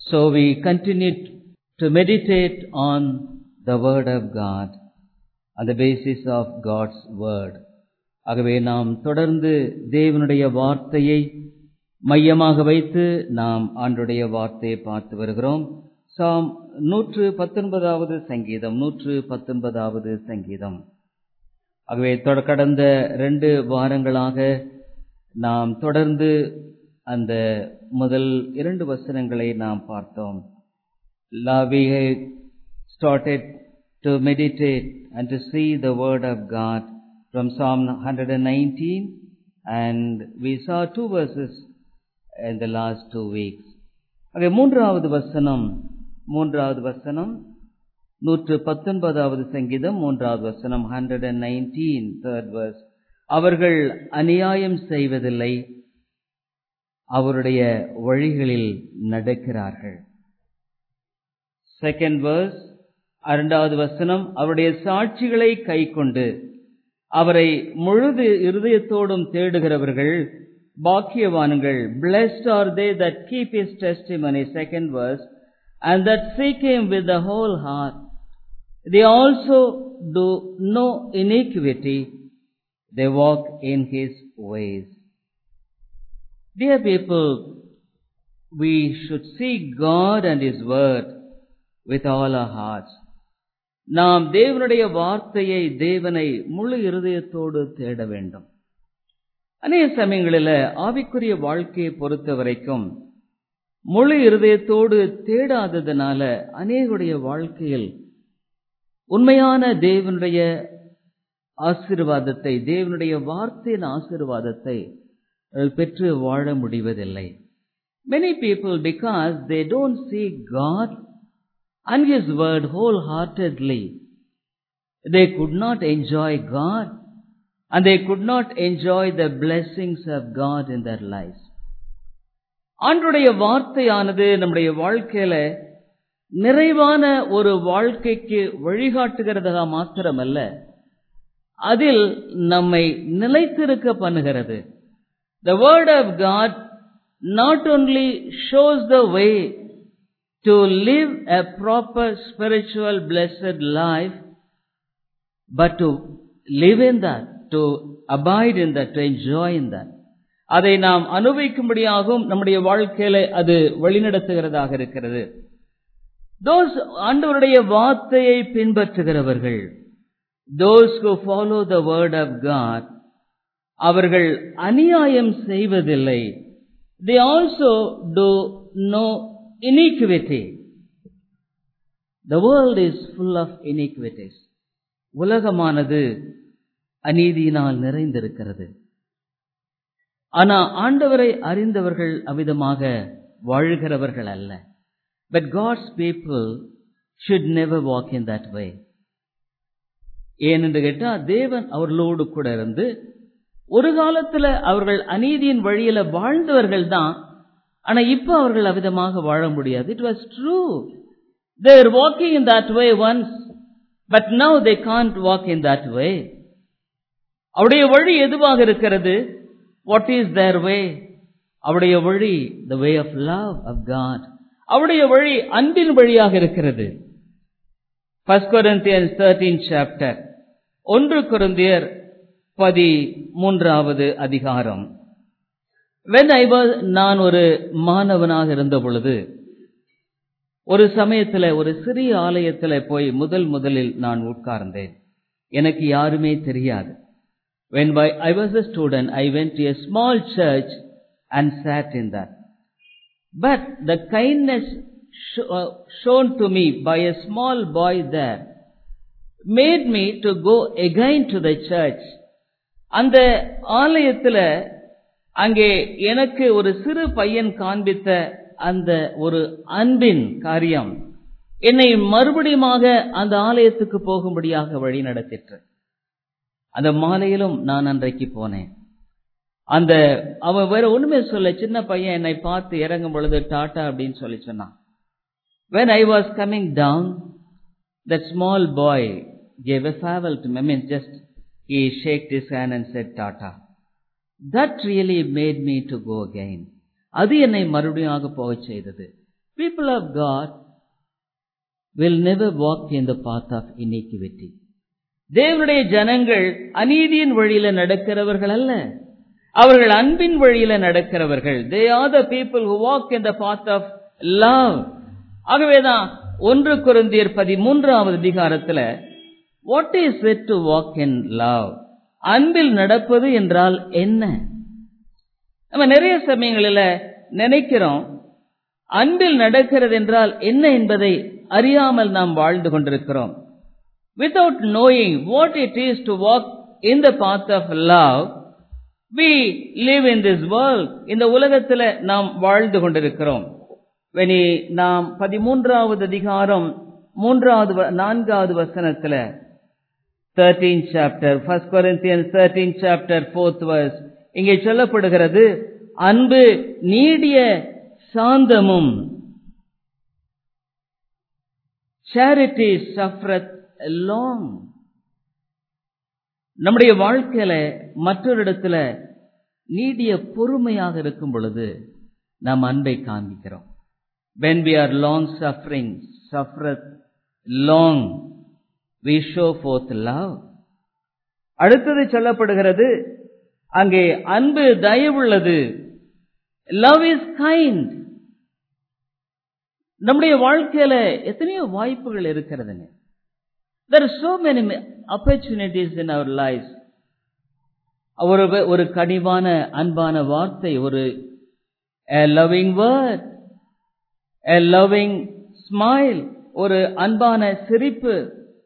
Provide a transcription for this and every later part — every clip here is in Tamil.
So we continue to meditate on the Word of God on the basis of God's Word. ஆகவே நாம் தொடர்ந்து தேவனுடைய வார்த்தையை மையமாக வைத்து நாம் ஆண்டுடைய வார்த்தையை பார்த்து வருகிறோம். சாம் 119வது சங்கீதம் 119வது சங்கீதம். ஆகவே கடந்த 2 வாரங்களாக நாம் தொடர்ந்து அந்த முதல் 2 வசனங்களை நாம் பார்த்தோம். We started to meditate and to see the word of God from Psalm 119, and we saw 2 verses in the last 2 weeks. ஆகவே மூன்றாவது வசனம் 119வது சங்கீதம் 3வது வசனம் 119 third verse. அவர்கள் அநியாயம் செய்வதில்லை, அவருடைய வழிகளில் நடக்கிறார்கள். Second verse, 2வது வசனம், அவருடைய சாட்சிகளை கைக்கொண்டு அவரை முழு இருதயத்தோடும் தேடுகிறவர்கள் பாக்கியவான்கள். Blessed are they that keep his testimony. Second verse, and that seek him with the whole heart. They also do no iniquity. They walk in his ways. Dear people, we should seek God and his word with all our hearts. நாம் தேவனுடைய வார்த்தையை, தேவனை முழு இருதயத்தோடு தேட வேண்டும். அநேக சமயங்களில் ஆவிக்குரிய வாழ்க்கையை பொறுத்த வரைக்கும் முழு இருதயத்தோடு தேடாததுனால அநேகருடைய வாழ்க்கையில் உண்மையான தேவனுடைய ஆசீர்வாதத்தை, தேவனுடைய வார்த்தையின் ஆசீர்வாதத்தை பெற்று வாழ முடிவதில்லை. Many people, because they don't seek God and his word wholeheartedly, they could not enjoy God and they could not enjoy the blessings of God in their lives. ஆண்டவருடைய வார்த்தையானது நம்முடைய வாழ்க்கையில நிறைவான ஒரு வாழ்க்கைக்கு வழிகாட்டுகிறதா மாத்திரமல்ல, அதில் நம்மை நிலைத்திருக்க பண்ணுகிறது. The word of God not only shows the way to live a proper spiritual blessed life, but to live in that, to abide in that, to enjoy in that. அதை நாம் அனுபவிக்கும்படியாகவும் நம்முடைய வாழ்க்கையில அது வழிநடத்துகிறதாக இருக்கிறது. Those ஆண்டவருடைய வார்த்தையை பின்பற்றுகிறவர்கள், those who follow the word of God, அவர்கள் அநியாயம் செய்வதில்லை. They also do no iniquity. The world is full of iniquities. உலகமானது அநீதியினால் நிறைந்திருக்கிறது. ஆனா ஆண்டவரை அறிந்தவர்கள் அவ்விதமாக வாழ்கிறவர்கள் அல்ல. But God's people should never walk in that way. ஏனென்று கேட்டா, தேவன் அவர்களோடு கூட இருந்து ஒரு காலத்துல அவர்கள் அநீதியின் வழியில வாழ்ந்தவர்கள் தான். ஆனா இப்ப அவர்கள் அவ்விதமாக வாழ முடியாது. It was true. They were walking in that way once, but now they can't walk in that way. அவருடைய வழி எதுவாக இருக்கிறது? What is their way? அவருடைய வழி the way of love of God. அவருடைய வழி அன்பின் வழியாக இருக்கிறது. 1 Corinthians 13 chapter, 1 கொரிந்தியர் 13வது அதிகாரம். When I was, நான் ஒரு மாணவனாக இருந்த பொழுது ஒரு சமயத்துல ஒரு சிறிய ஆலயத்துல போய் முதலில் நான் உட்கார்ந்தேன். எனக்கு யாருமே தெரியாது. When I was a student, I went to a small church and sat in that. But the kindness shown to me by a small boy there made me to go again to the church. அந்த ஆலயத்துல அங்கே எனக்கு ஒரு சிறு பையன் காண்பித்த அந்த ஒரு அன்பின் காரியம் என்னை மறுபடியுமாக அந்த ஆலயத்துக்கு போகும்படியாக வழி நடத்திற்று. அந்த மாலையிலும் நான் அன்றைக்கு போனேன். அவன் வேற ஒண்ணுமே சொல்ல, சின்ன பையன் என்னை பார்த்து இறங்கும் பொழுது டாட்டா அப்படின்னு சொல்லி சொன்னான். When I was coming down, that small boy gave a farewell to me. I mean, just he shook his hand and said Tata. That really made me to go again. அது என்னை மறுபடியும் போக செய்தது. People of God will never walk in the path of iniquity. தேவனுடைய ஜனங்கள் அநீதியின் வழியில நடக்கிறவர்கள் அல்ல, அவர்கள் அன்பின் வழியில நடக்கிறவர்கள். They are the people who walk in the path of love. ஆகவேதான் 1 கொரிந்தியர் 13வது அதிகாரத்துல what is it to walk in love? அன்பில் நடப்பது என்றால் என்ன? நம்ம நிறைய சமயங்களில் நினைக்கிறோம் அன்பில் நடக்கிறது என்றால் என்ன என்பதை அறியாமல் நாம் வாழ்ந்து கொண்டிருக்கிறோம். Without knowing what it is to walk in the path of love, we live in this world. இந்த உலகத்தில் நாம் வாழ்ந்து கொண்டிருக்கிறோம். நாம் 13வது அதிகாரம் 4வது வசனத்தில் 13th chapter, 1 Corinthians 13th chapter 4th verse, இங்கே சொல்லப்படுகிறது, அன்பு நீடிய சாந்தமும், charity suffereth long. நம்முடைய வாழ்க்கையில மற்றொரு இடத்துல நீடிய பொறுமையாக இருக்கும் பொழுது நாம் அன்பை காண்பிக்கிறோம். When we are long suffering, suffereth long, we show forth love. அடுத்தது சொல்லப்படுகிறது, அங்கே அன்பு தயவுள்ளது. Love is kind. நம்முடைய வாழ்க்கையில எத்தனையோ வாய்ப்புகள் இருக்கிறதுங்க. There are so many opportunities in our lives. ஒரு கனிவான அன்பான வார்த்தை, a loving word, a loving smile, ஒரு அன்பான சிரிப்பு,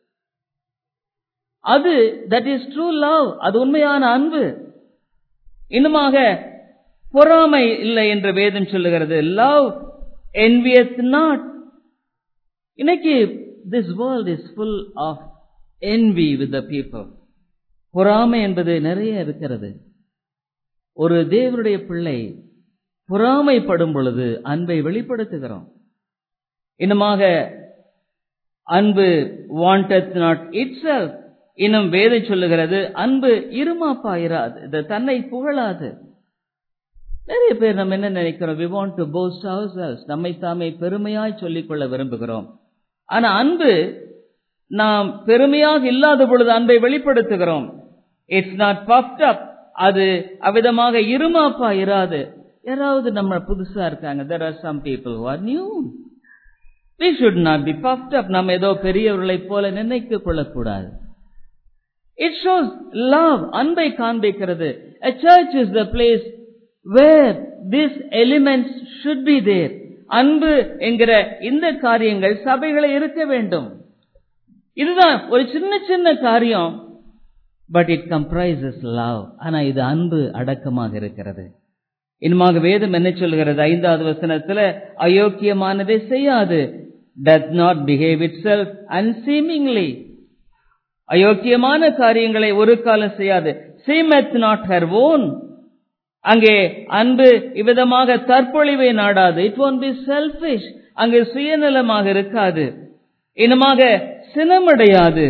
அது that is true love, அது உண்மையான அன்பு. இன்னுமாக பொறாமை இல்லை என்று வேதம் சொல்லுகிறது. Love envieth not. இன்னைக்கு this world is full of envy with the people. பொறாமை என்பது நிறைய இருக்கிறது. ஒரு தேவனுடைய பிள்ளை பொறாமைப்படும் பொழுது அன்பை வெளிப்படுத்துகிறோம். இன்னுமாக அன்பு wanteth not itself. இன்னும் வேதம் சொல்லுகிறது, அன்பு இருமாப்பாயிராது, தன்னை புகழாது. நிறைய பேர் நம்ம என்ன நினைக்கிறோம், we want to boast ourselves, நம்மை தாமே பெருமையாய் சொல்லிக்கொள்ள விரும்புகிறோம். ஆனா அன்பு நாம் பெருமையாக இல்லாத பொழுது அன்பை வெளிப்படுத்துகிறோம். It's not puffed up. அது அவ்விதமாக இருமாப்பா இராது. யாராவது நம்ம புதுசா இருக்காங்க, there are some people who are new. We should not be puffed up. நம்ம ஏதோ பெரியவர்களை போல நினைத்துக் கொள்ளக்கூடாது. It shows love, அன்பை காண்பிக்கிறது. A church is the place where these elements should be there. அன்பு என்கிற இந்த காரியங்கள் சபைகளை இருக்க வேண்டும். இதுதான் ஒரு சின்ன சின்ன காரியம், but it comprises love. ஆனா இது அன்பு அடக்கமாக இருக்கிறது. இன்னுமாக வேதம் என்ன சொல்கிறது, 5வது வசனத்துல, அயோக்கியமானதை செய்யாது, doth not behave itself unseemingly. அயோக்கியமான காரியங்களை ஒரு காலம் செய்யாது. seemeth not her own. அங்கே அன்பு இவ்விதமாக தற்பொழிவை நாடாது. it won't be selfish. அங்கே சுயநலமாக இருக்காது. இன்னுமாக சினமடையாது.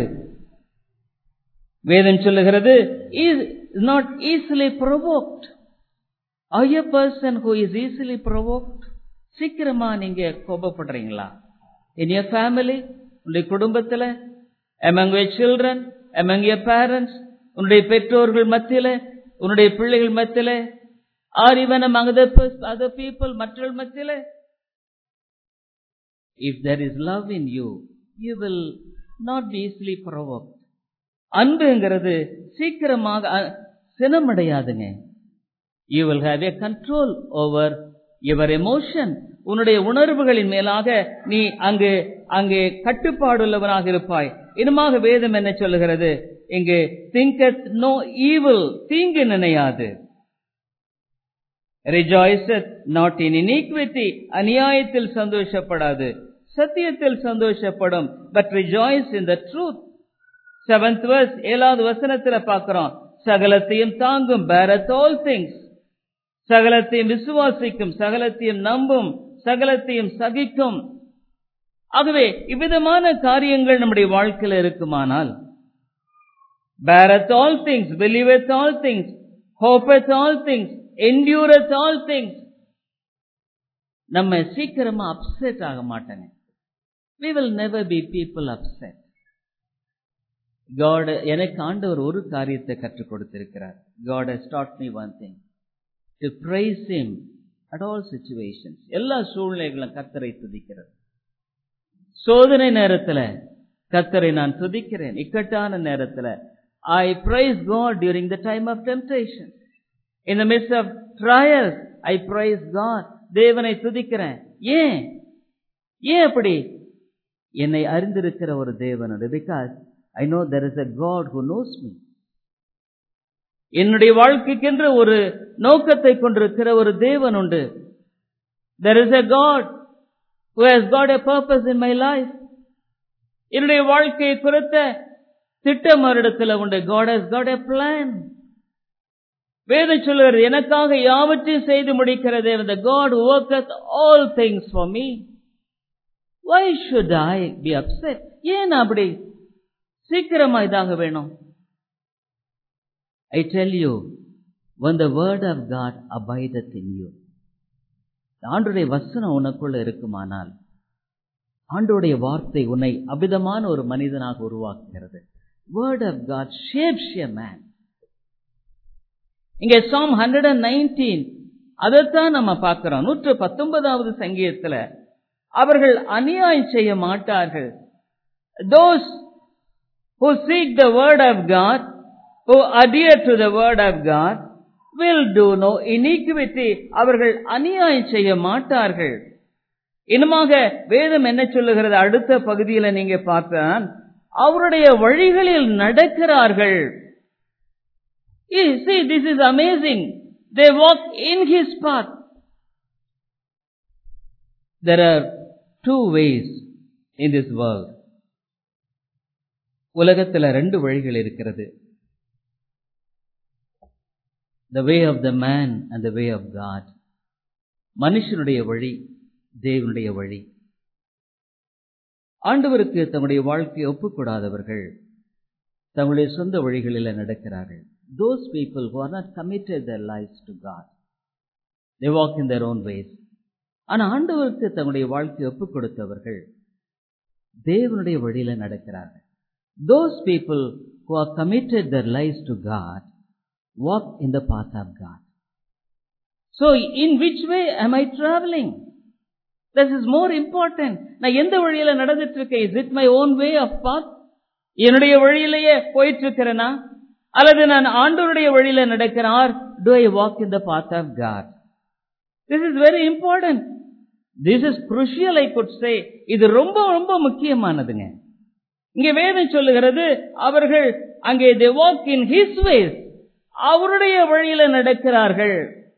வேதம் சொல்லுகிறது, is not easily provoked. Are you a person who is easily provoked? சீக்கிரமா நீங்க கோபப்படுறீங்களா? in your family, உங்களுடைய குடும்பத்துல, among your children, among your parents, உன்னுடைய பெற்றோர்கள் மத்தியில, உன்னுடைய பிள்ளைகள் மத்தியில, or even among other people, மற்றவர்கள் மத்தியில. If there is love in you, you will not be easily provoked. அன்புங்கிறது சீக்கிரமாக சினமடையாதுங்க. You will have a control over your emotion. உன்னுடைய உணர்வுகளின் மேலாக நீ அங்கே கட்டுப்பாடுள்ளவனாக இருப்பாய். இன்னுமாக வேதம் என்ன சொல்லுகிறது, இங்கு thinketh no evil, தீங்கு நினையாது. rejoiceth not in iniquity, அநியாயத்தில் சந்தோஷப்படாது, சத்தியத்தில் சந்தோஷப்படும். but rejoice in the truth. 7th verse, 7வது வசனத்துல பார்க்கிறோம், சகலத்தையும் தாங்கும், beareth all things. சகலத்தையும் விசுவாசிக்கும், சகலத்தையும் நம்பும், சகலத்தையும் சகிக்கும். ஆகவே இவ்விதமான காரியங்கள் நம்முடைய வாழ்க்கையில் இருக்குமானால், beareth all things, believeth all things, hopeth all things, endureth all things. நம்ம சீக்கிரமா அப்செட் ஆக மாட்டாங்க. We will never be people upset. God, எனக்கு ஆண்டவர் ஒரு காரியத்தை கற்றுக் கொடுத்திருக்கிறார். God has taught me one thing. To praise Him at all situations. எல்லா சூழ்நிலைகளும் கர்த்தரை துதிக்கிறது. சோதனை நேரத்துல கர்த்தரை நான் துதிக்கிறேன். இக்கட்டான நேரத்துல I praise God during the time of temptation. In the midst of trials, I praise God. தேவனை துதிக்கிறேன். ஏன் அப்படி? என்னை அறிந்திருக்கிற ஒரு தேவன். Because I know there is a God who knows me. என்னுடைய வாழ்க்கைக்கென்று ஒரு நோக்கத்தை கொண்டிருக்கிற ஒரு தேவன் உண்டு. There is a God who has got a purpose in my life. என்னுடைய வாழ்க்கையை குறித்த திட்டம் அவரிடத்தில் உண்டு. God has got a plan. வேதம் சொல்லுகிறது, எனக்காக யாவற்றையும் செய்து முடிக்கிற தேவன். The God who worketh all things for me. Why should I be upset? ஏன் அப்படி சீக்கிரமா இதாக வேணும்? I tell you, when the word of God abideth in you. ஆண்டவருடைய வசனம் உனக்குள்ள இருக்குமானால், ஆண்டவருடைய வார்த்தை உன்னை அபிதமான ஒரு மனிதனாக உருவாக்குகிறது. Word of God shapes a man. இங்கே Psalm 119 அதைத்தான் நம்ம பார்க்கிறோம். 119வது சங்கீதத்துல அவர்கள் அநியாயம் செய்ய மாட்டார்கள். Those who seek the word of God, who adhere to the word of God, will do no iniquity. அவர்கள் அநியாயம் செய்ய மாட்டார்கள். இன்னுமாக வேதம் என்ன சொல்லுகிறது? அடுத்த பகுதியில நீங்க பார்த்தால் அவருடைய வழிகளில் நடக்கிறார்கள். See, this is amazing. They walk in His path. There are two ways in this world. உலகத்துல ரெண்டு வழிகள் இருக்கிறது. The way of the man and the way of God. மனுஷனுடைய வழி, தேவனுடைய வழி. ஆண்டவருக்கு தங்களுடைய வாழ்க்கையை ஒப்புக்கூடாதவர்கள் தங்களுடைய சொந்த வழிகளில் நடக்கிறார்கள். Those people who are not committed their lives to God, they walk in their own ways. ஆனா ஆண்டவருக்கு தங்களுடைய வாழ்க்கையை ஒப்புக் கொடுத்தவர்கள் தேவனுடைய வழியில நடக்கிறார்கள். Those people who are committed their lives to God walk in the path of God. So, in which way am I traveling? This is more important. நான் எந்த வழியில நடந்துட்டு இருக்கேன்? Is it my own way of path? என்னுடைய வழியிலேயே போயிட்டு இருக்கிறேனா? அல்லது நான் ஆண்டவருடைய வழியில நடக்கிறேன்? Or do I walk in the path of God? This is very important. This is crucial, I could say. இது ரொம்ப ரொம்ப முக்கியமானதுங்க. இங்கே வேதம் சொல்லுகிறது, அவர்கள் அங்கே they walk in His ways. அவருடைய வழியில நடக்கிறார்கள்.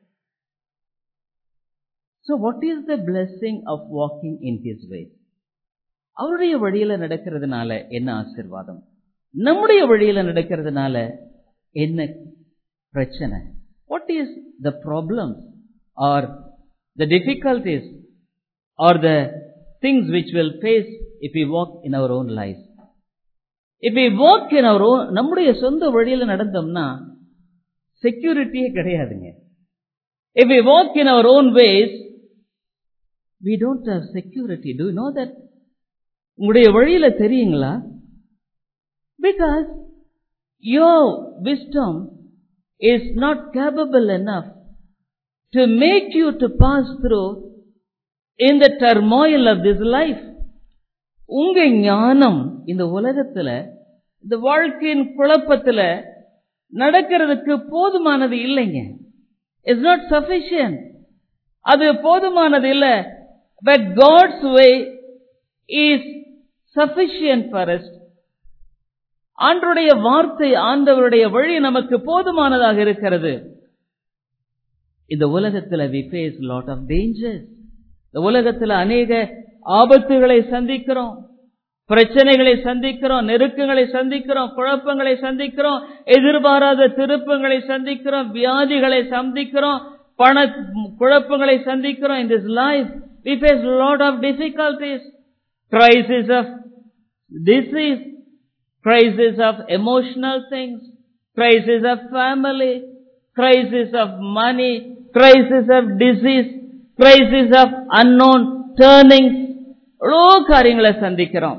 So what is the blessing of walking in His ways? அவருடைய வழியில நடக்கிறதுனால என்ன ஆசீர்வாதம்? நம்முடைய வழியில நடக்கிறதுனால என்ன பிரச்சனை? What is the problems or the difficulties or the things which will face if we walk in our own lives? If we walk in our own, நம்முடைய சொந்த வழியில நடந்தோம்னா செக்யூரிட்டியே கிடையாதுங்க. If we walk in our own ways, we don't have security. Do you know that? உங்களுடைய வழியில தெரியுங்களா? Because your wisdom is not capable enough to make you to pass through in the turmoil of this life. உங்க ஞானம் இந்த உலகத்துல, இந்த வாழ்க்கையின் குழப்பத்துல நடக்கிறதுக்கு போதுமானது இல்லைங்க. It's not sufficient. அது போதுமானது இல்ல. But God's way is sufficient for us. ஆண்டவருடைய வார்த்தை, ஆண்டவருடைய வழி நமக்கு போதுமானதாக இருக்கிறது. இந்த உலகத்துல we face lot of dangers. இந்த உலகத்துல அநேக ஆபத்துகளை சந்திக்கிறோம், பிரச்சனைகளை சந்திக்கிறோம், நெருக்கங்களை சந்திக்கிறோம், குழப்பங்களை சந்திக்கிறோம், எதிர்பாராத திருப்பங்களை சந்திக்கிறோம், வியாதிகளை சந்திக்கிறோம், பண குழப்பங்களை சந்திக்கிறோம். In this life we face a lot of difficulties, crisis of disease, crisis of emotional things, crisis of family, crisis of money, crisis of disease, crisis of unknown turnings, எவ்வளோ காரியங்களை சந்திக்கிறோம்.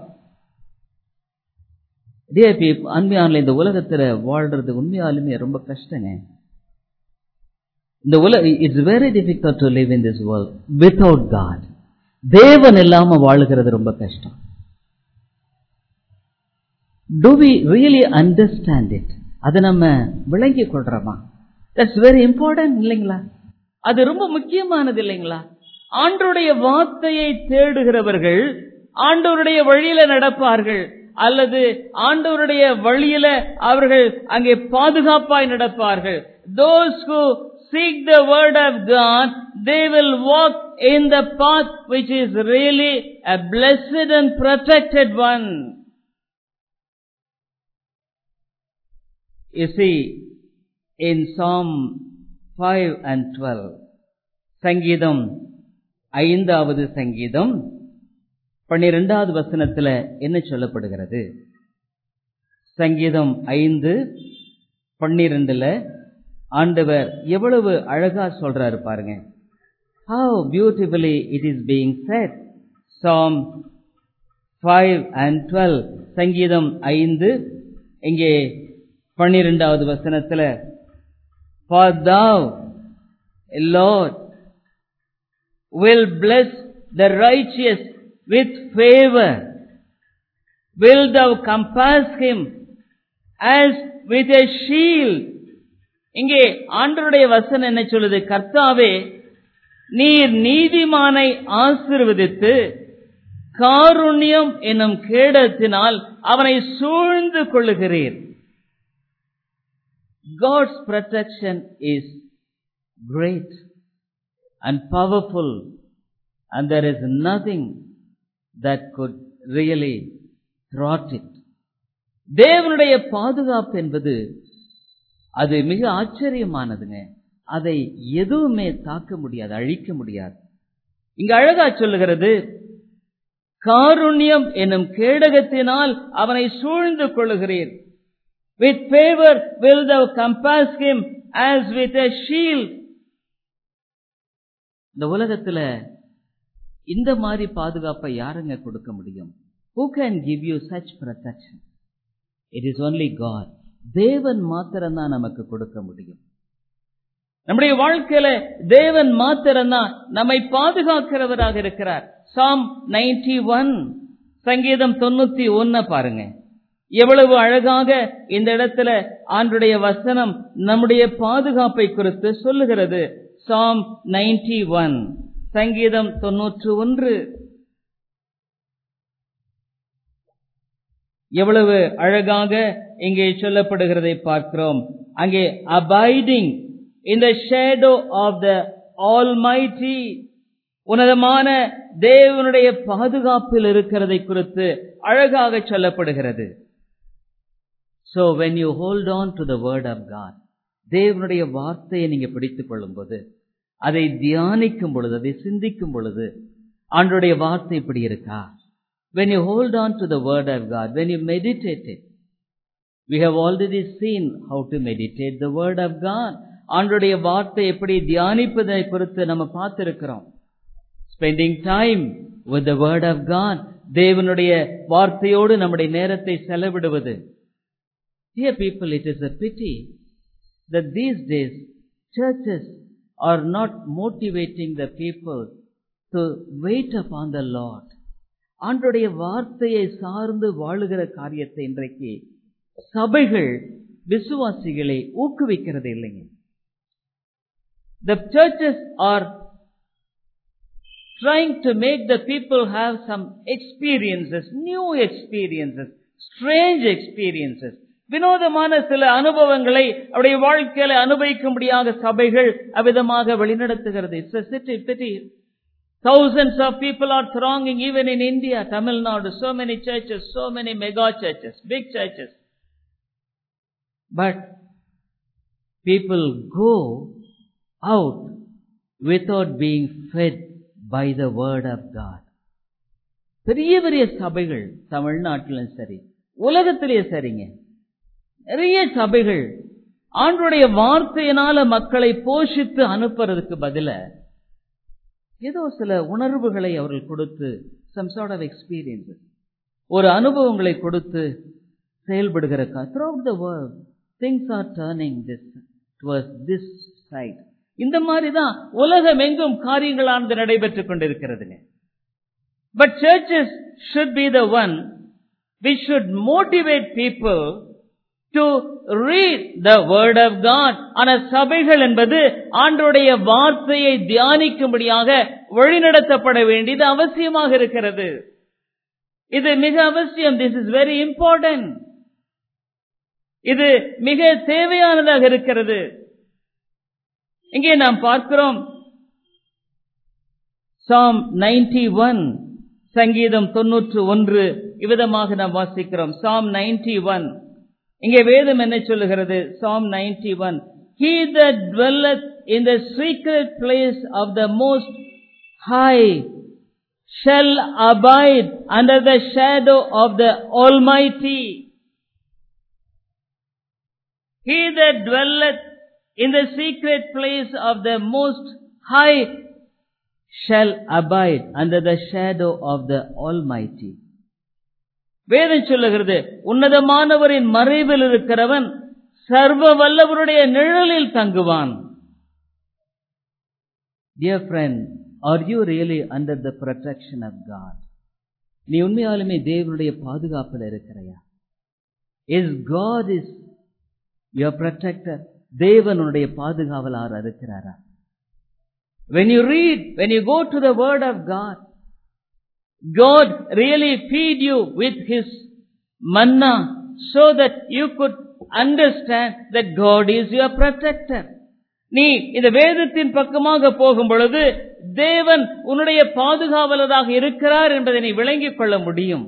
Dear people, அன்மையானே, இந்த உலகத்துல வாழ்றது உண்மையாலுமே ரொம்ப கஷ்டங்க. இந்த it's very difficult to live in this world without God. தேவன் இல்லாம வாழுகிறது ரொம்ப கஷ்டம். Do we really understand it? அதை நம்ம விளங்கி கொள்றோமா? That's very important இல்லைங்களா? அது ரொம்ப முக்கியமானது இல்லைங்களா? ஆண்டவருடைய வார்த்தையை தேடுகிறவர்கள் ஆண்டவருடைய வழியில நடப்பார்கள், அல்லது ஆண்டவருடைய வழியில அவர்கள் அங்கே பாதுகாப்பாய் நடப்பார்கள். Those who seek the word of God, they will walk in the path which is really a blessed and protected one. You see, in Psalm 5 and 12, சங்கீதம் 5வது சங்கீதம் 12வது வசனத்துல என்ன சொல்லப்படுகிறது? சங்கீதம் 5:12 ஆண்டவர் எவ்வளவு அழகா சொல்றாரு பாருங்க. How beautifully it is being said. Psalm 5 and 12, சங்கீதம் 5 இங்கே 12வது வசனத்துல, For thou, Lord, will bless the righteous with favor. Will thou compass him as with a shield? இங்கே ஆண்டவருடைய வசனம் என்ன சொல்லுது? கர்த்தாவே, நீர் நீதிமானை ஆசீர்வதித்து காருண்யம் என்னும் கேடத்தினால் அவனை சூழ்ந்து கொள்ளுகிறீர். God's protection is great and powerful, and there is nothing that could really thwart it. தேவனுடைய பாதுகாப்பு என்பது அது மிக ஆச்சரியமானதுங்க. அதை எதுவுமே தாக்க முடியாது, அழிக்க முடியாது. இங்க அழகா சொல்லுகிறது, காருண்யம் என்னும் கேடகத்தினால் அவனை சூழ்ந்து கொள்ளுகிறீர். With favor will thou compass him as with a shield. இந்த உலகத்துல இந்த மாதிரி பாதுகாப்பை யாருங்க கொடுக்க முடியும்? Who can give you such protection? It is only God. தேவன் மாத்திரம்தான் நமக்கு கொடுக்க முடியும். நம்முடைய வாழ்க்கையில தேவன் மாத்திரம்தான் நம்மை பாதுகாக்கிறவராக இருக்கிறார். Psalm 91, சங்கீதம் 91 பாருங்க. எவ்வளவு அழகாக இந்த இடத்துல ஆண்டவருடைய வசனம் நம்முடைய பாதுகாப்பை குறித்து சொல்லுகிறது. Psalm 91, சங்கீதம் 91 எவ்வளவு அழகாக இங்கே சொல்லப்படுகிறதை பார்க்கிறோம். அங்கே abiding in the shadow of the Almighty, உன்னதமான தேவனுடைய பாதுகாப்பில் இருக்கிறதை குறித்து அழகாக சொல்லப்படுகிறது. So when you hold on to the word of God, தேவனுடைய வார்த்தையை நீங்க பிடித்துக் கொள்ளும் போது, அதை தியானிக்கும் பொழுது, அதை சிந்திக்கும் பொழுது, ஆண்டவருடைய வார்த்தை இப்படி இருக்கா? When you hold on to the word of God, when you meditate it, we have already seen how to meditate the word of God. ஆண்டவருடைய வார்த்தை எப்படி தியானிப்பதை குறித்து நம்ம பார்த்திருக்கிறோம். Spending time with the word of God, தேவனுடைய வார்த்தையோடு நம்முடைய நேரத்தை செலவிடுவது. Dear people, it is a pity that these days churches are not motivating the people to wait upon the Lord. ஆண்டவருடைய வார்த்தையை சார்ந்து வாழுகிற காரியத்தை இன்றைக்கு சபைகள் விசுவாசிகளை ஊக்குவிக்கிறது இல்லைங்க. The churches are trying to make the people have some experiences, new experiences, strange experiences. வினோதமான சில அனுபவங்களை அவருடைய வாழ்க்கையில அனுபவிக்கும்படியாக சபைகள் அவ்விதமாக வழிநடத்துகிறது. It's a pity. Thousands of people are thronging even in India, Tamil Nadu, so many churches, so many mega churches, big churches. But people go out without being fed by the word of God. பெரிய பெரிய சபைகள் தமிழ்நாட்டிலும் சரி, உலகத்திலேயே சரிங்க, நிறைய சபைகள் ஆண்டவருடைய வார்த்தையினால மக்களை போஷித்து அனுப்புறதுக்கு பதிலா ஏதோ சில உணர்வுகளை அவர்கள் கொடுத்து, some sort of experiences, ஒரு அனுபவங்களை கொடுத்து செயல்படுகிற throughout the world things are turning towards this side. இந்த மாதிரி தான் உலகம் எங்கும் காரியங்களானது நடைபெற்றுக் கொண்டிருக்கிறதுங்க. But churches should be the one which should motivate people to read the word of God. ஆனா சபைகள் என்பது ஆண்டவருடைய வார்த்தையை தியானிக்கும்படியாக வழிநடத்தப்பட வேண்டியது அவசியமாக இருக்கிறது. இது மிக அவசியம். This is very important. இது மிக தேவையானதாக இருக்கிறது. இங்கே நாம் பார்க்கிறோம், Psalm 91, சங்கீதம் 91 இவ்விதமாக நாம் வாசிக்கிறோம். Psalm 91, இங்கே வேதம் என்ன சொல்லுகிறது? Psalm 91, He that dwelleth in the secret place of the Most High shall abide under the shadow of the Almighty. He that dwelleth in the secret place of the Most High shall abide under the shadow of the Almighty. வேதம் சொல்லுகிறது, உன்னதமானவரின் மறைவில் இருக்கிறவன் சர்வ வல்லவருடைய நிழலில் தங்குவான். Dear friend, are you really under the protection of God? நீ உண்மையாலுமே தேவனுடைய பாதுகாப்பில் இருக்கிறையா? Is God is your protector? தேவனுடைய பாதுகாவலார் இருக்கிறாரா? When you read, when you go to the word of God, God really feed you with His manna so that you could understand that God is your protector. நீ இந்த வேதத்தின் பக்கமாக போகும் பொழுது தேவன் உன்னுடைய பாதுகாவலராக இருக்கிறார் என்பதை நீ விளங்கிக் கொள்ள முடியும்.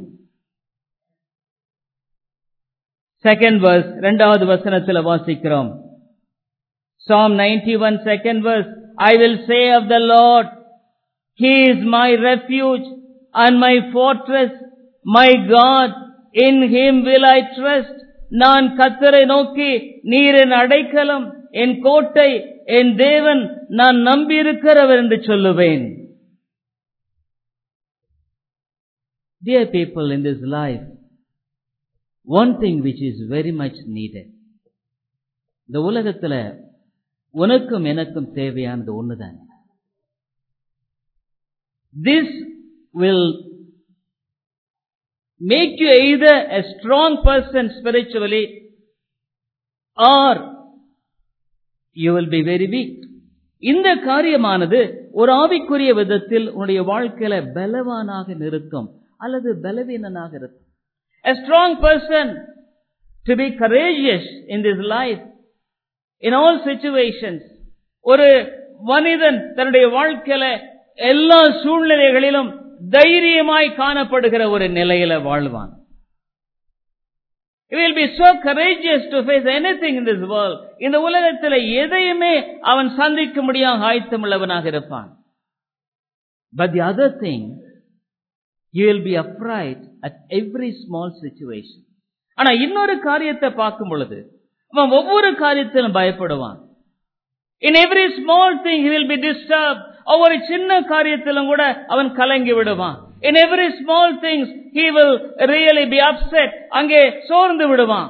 Second verse, இரண்டாவது வசனத்தில் வாசிக்கிறோம். Psalm 91, second verse, I will say of the Lord, He is my refuge and my fortress, my God, in Him will I trust. நான் கர்த்தரை நோக்கி, நீர் என் அடைக்கலம், என் கோட்டை, என் தேவன், நான் நம்பியிருக்கிறவர் என்று சொல்லுவேன். Dear people, in this life, one thing which is very much needed. இந்த உலகத்துல உனக்கும் எனக்கும் தேவையானது ஒண்ணுதான். This will make you either a strong person spiritually or you will be very weak. இந்த காரியமானது ஒரு ஆவிக்குரிய விதத்தில் உன்னுடைய வாழ்க்கையில பலவானாக நிறுத்தும் அல்லது பலவீனனாக இருக்கும். A strong person to be courageous in this life in all situations. ஒரு மனிதன் தன்னுடைய வாழ்க்கையில எல்லா சூழ்நிலைகளிலும் தைரியமாய் காணப்படுகிற ஒரு நிலையில வாழ்வான். He will be so courageous to face anything in this world. இந்த உலகத்தில் எதையுமே அவன் சந்திக்க முடியாத ஆயத்தமுள்ளவனாக இருப்பான். But the other thing, he will be upright at every small situation. ஆனா இன்னொரு காரியத்தை பார்க்கும் பொழுது அவன் ஒவ்வொரு காரியத்திலும் பயப்படுவான். In every small thing he will be disturbed. ஒவ்வொரு சின்ன காரியத்திலும் கூட அவன் கலங்கி விடுவான். In every small things he will really be upset. அங்கே சோர்ந்து விடுவான்.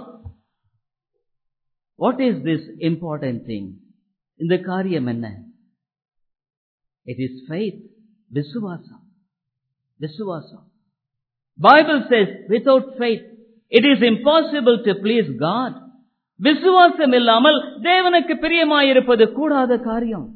What is this important thing? இந்த காரியம் என்ன? It is faith. விசுவாசம். விசுவாசம். Bible says without faith it is impossible to please God. விசுவாசம் இல்லாமல் தேவனுக்கு பிரியமாயிருப்பது கூடாத காரியம்.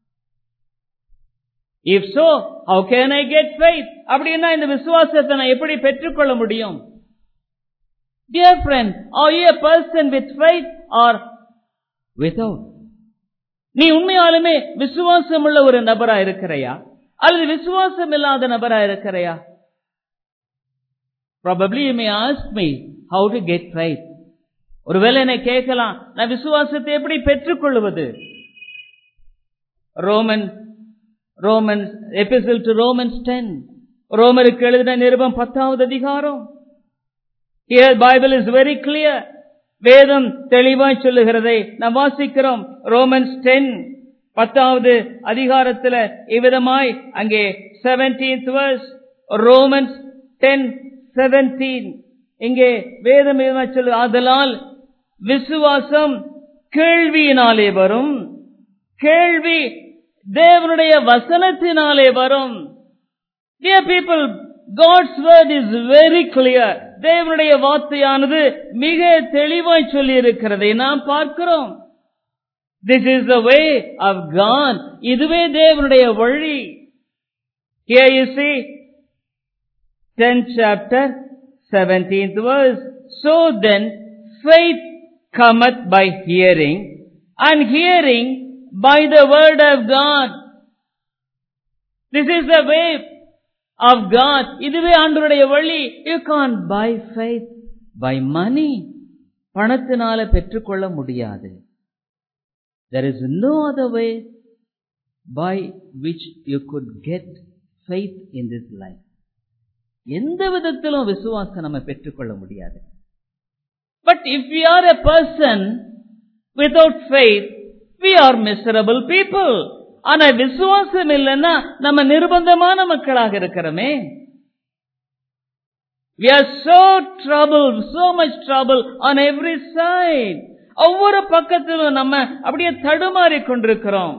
If so, how can I get faith? அப்படின்னா இந்த விசுவாசத்தை நான் எப்படி பெற்றுக்கொள்ள முடியும்? Dear friend, are you a person with faith or without? நீ உண்மையாலுமே விசுவாசம் உள்ள ஒரு நபரா இருக்கிறையா அல்லது விசுவாசம் இல்லாத நபரா இருக்கிறையா? Probably you may ask me how to get faith. ஒருவேளை என்னை கேட்கலாம், நான் விசுவாசத்தை எப்படி பெற்றுக்கொள்வது? Romans epistle to Romans 10. ரோமருக்கு எழுதின நிருபம் 10வது அதிகாரம். Here Bible is very clear. வேதம் தெளிவாய் சொல்லுகிறதை நாம் வாசிக்கிறோம். Romans 10 10வது அதிகாரத்துல இவ்விதமாய் அங்கே 17th verse ரோமன்ஸ் 10:17 இங்கே வேதம் சொல்லு, ஆதலால் விசுவாசம் கேள்வியினாலே வரும், கேள்வி தேவனுடைய வசனத்தினாலே வரும். Dear people, God's word is very clear. தேவனுடைய வார்த்தையானது மிக தெளிவாய் சொல்லி இருக்கிறதை நாம் பார்க்கிறோம். This is the way of God. இதுவே தேவனுடைய வழி. Here you see 10th chapter 17th verse. So then faith cometh by hearing, and hearing by the word of God. This is the way of God. இதுவே ஆண்டவருடைய வழி. You can't buy faith by money. பணத்தினால பெற்றுக்கொள்ள முடியாது. There is no other way by which you could get faith in this life. எந்த விதத்திலும் விசுவாசம் நம்ம பெற்றுக்கொள்ள முடியாது. But if we are a person without faith, we are miserable people. ஆனா விசுவாசம் இல்லைன்னா நம்ம நிர்பந்தமான மக்களாக இருக்கிறோமே. We are so troubled, so much trouble on every side. ஒவ்வொரு பக்கத்திலும் நம்ம அப்படியே தடுமாறி கொண்டிருக்கிறோம்.